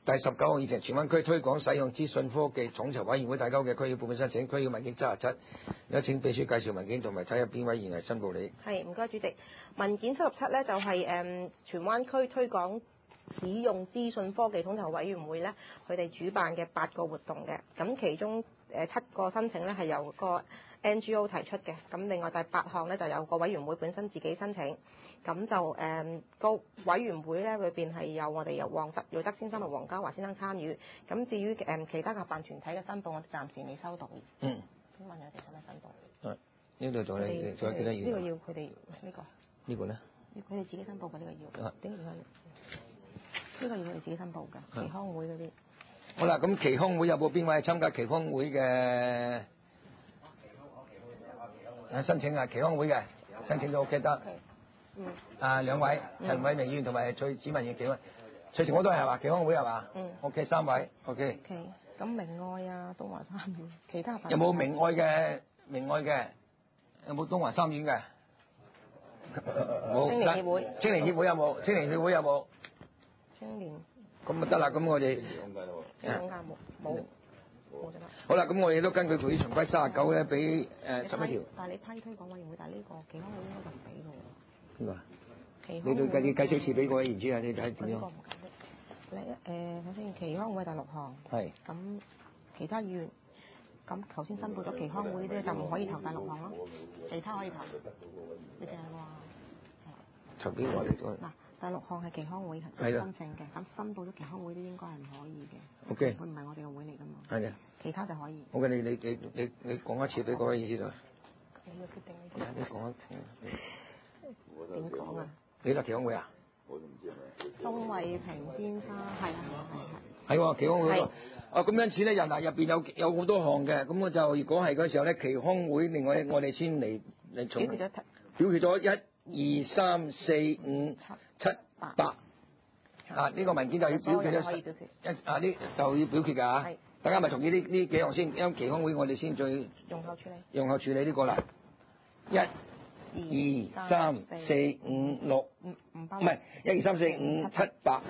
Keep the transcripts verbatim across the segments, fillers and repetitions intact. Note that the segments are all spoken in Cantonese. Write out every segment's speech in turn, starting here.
第十九項議程，荃灣區推廣使用資訊科技統籌委員會提交嘅區議部門申請，區議文件七十七，有請秘書介紹文件同埋睇下邊位議員係申報你。 係，唔該主席。文件七十七咧就係、是、誒、嗯、荃灣區推廣使用資訊科技統籌委員會咧，佢哋主辦嘅八個活動嘅，咁其中誒、呃、七個申請咧係由個 N G O 提出嘅，咁另外第八項咧就有個委員會本身自己申請，咁就誒、嗯那個委員會咧裏邊係有我哋由黃德瑞德先生同黃家華先生參與，咁至於誒、嗯、其他合辦團體嘅申報，我哋暫時未收到。 嗯。 請問你哋使唔使申報？ 係。呢度仲有你仲有幾多議員？ 呢個要佢哋呢個。 呢個咧？ 佢哋自己申報嘅呢、這個要。點解要？呢個要佢哋自己申報㗎，期康會嗰啲。 好啦，咁期康會有冇邊位係參加期康會嘅？申請啊，期康會嘅申請都 OK 得。嗯。啊，兩位，陳偉明議員同埋徐子文議員幾位？徐成我都係係嘛？期康會係嘛？嗯。OK， 三位 OK。 OK，咁明愛啊，東華三院，其他有冇明愛嘅？明愛嘅有冇東華三院嘅？冇。青年協會。青年協會有冇？青年協會有冇？ 青年。咁咪得啦，咁我哋。 兩間冇冇。 好啦，咁我哋都根據會議常規三十九咧，俾誒十一條。 但係你批推廣委員會，但係呢個期康會應該就唔俾咯喎。 邊個啊？你對計計數次俾我，然之後你睇點樣？ 呢個唔緊要。你誒首先期康會第六項。係。咁其他議員，咁頭先申報咗期康會啲就唔可以投第六項咯，其他可以投。你淨係話係。 投邊個嚟咗？嗱。 第六項係期康會申請嘅，咁申報咗期康會啲應該係唔可以嘅。 O K。 佢唔係我哋嘅會嚟㗎嘛。 係嘅。 其他就可以。 好嘅，你你你你你講一次俾各位議員知道。 你嘅決定你你講一次。 點講啊？ 你係期康會啊？ 鍾偉平先生係係係係。 係喎，期康會喎。啊，咁因此咧，人嗱入邊有有好多項嘅，咁我就如果係嗰時候咧，期康會另外我哋先嚟嚟從。表決咗。表決咗一。二三四五七八啊！呢個文件就要表決咗一啊呢就要表決㗎嚇。大家咪同意呢呢幾項先，因為期康會我哋先最用後處理。用後處理呢個啦。一、二、三、四、五、六，唔唔包。唔係一二三四五七八。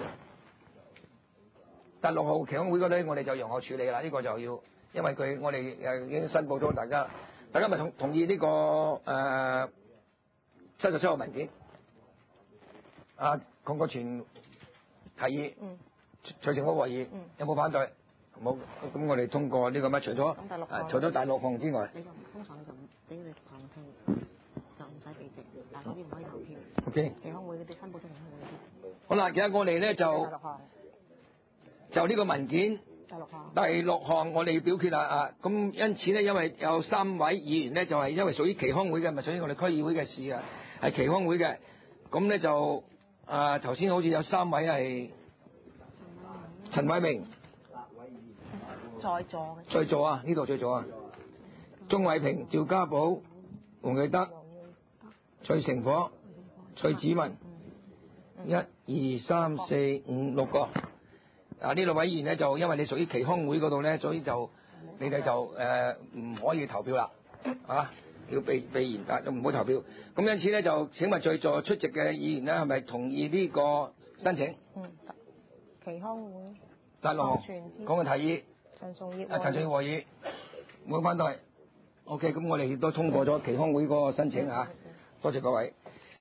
第六號期康會嗰啲我哋就用後處理啦，呢個就要，因為佢我哋誒已經申報咗大家，大家咪同同意呢個誒。七十七號文件，啊，鄺國全提議，嗯，徐成波議，嗯，有冇反對？冇，咁我哋通過呢個咩？除咗，除咗第六項之外， 你就通常你就唔俾佢哋投票，就唔使避席，但係嗰啲唔可以投票。 O K。 期康會嗰啲申報出嚟嗰啲。 好啦，而家我哋咧就就呢個文件。第六項，第六項我哋要表決啦啊！咁因此咧，因為有三位議員咧，就係因為屬於期康會嘅，咪屬於我哋區議會嘅事啊，係期康會嘅。咁咧就啊頭先好似有三位係陳偉明， 在座嘅， 在座啊，呢度在座啊，鍾偉平、趙家寶、黃瑞德、徐成火、徐子文，一二三四五六個。啊！呢六位議員咧就因為你屬於期康會嗰度咧，所以就你哋就誒唔、呃、可以投票啦，啊！要避避言，但都唔好投票。咁因此咧就請問在座出席嘅議員咧係咪同意呢個申請？嗯， 期康會。 第六項講嘅提議。 陳崇業。 啊，陳崇業和議冇反對。O K，咁我哋亦都通過咗期康會嗰個申請啊！多謝各位。